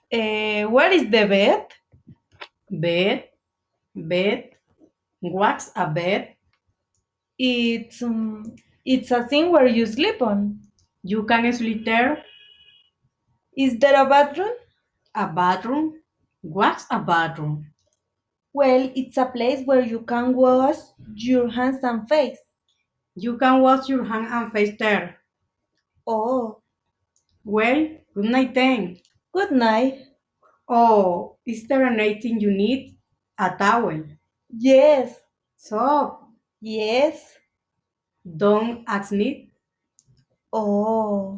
Where is the bed? Bed, bed. What's a bed? It's it's a thing where you sleep on. You can sleep there. Is there a bathroom? A bathroom. What's a bathroom? Well, it's a place where you can wash your hands and face. You can wash your hand and face there. Oh, Well, good night then. good night. Oh, is there anything you need? A towel. Yes, Soap. yes. Don't ask me. Oh.